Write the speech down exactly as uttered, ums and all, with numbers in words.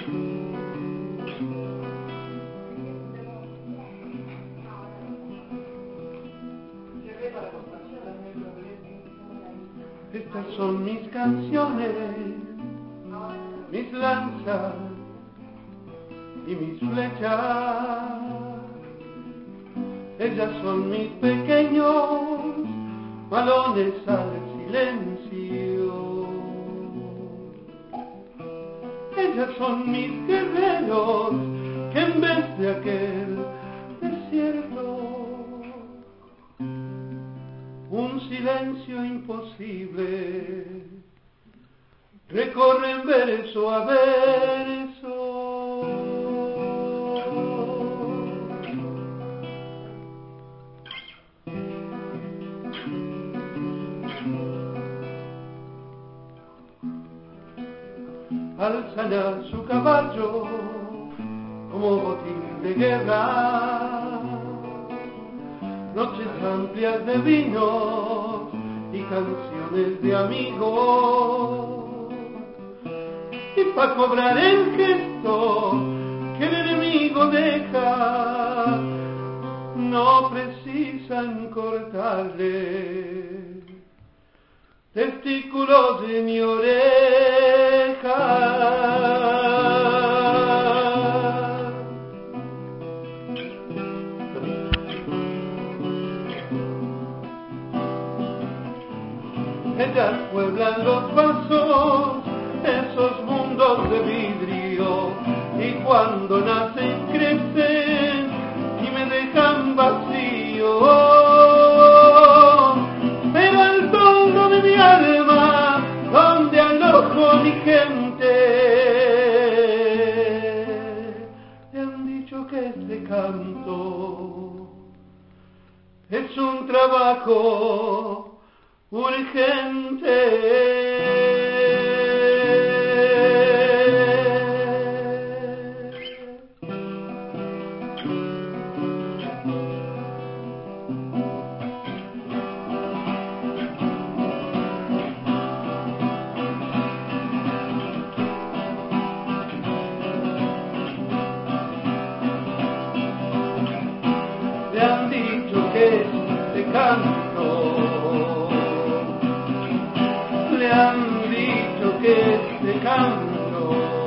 Estas son mis canciones, mis lanzas y mis flechas. Ellas son mis pequeños balones al silencio. Ellas son mis guerreros que en vez de aquel desierto, un silencio imposible, recorren verso a verso. Alzan a su caballo como botín de guerra, noches amplias de vinos y canciones de amigos, y pa' cobrar el gesto que el enemigo deja, no precisan cortarle testículos de mi oreja. Ellas pueblan los pasos, esos mundos de vidrio, y cuando nacen crecen y me dejan vacío. Pero al fondo de mi alma, donde alojo mi gente, le han dicho que este canto es un trabajo urgente. Le han dicho que este canto, le han dicho que este canto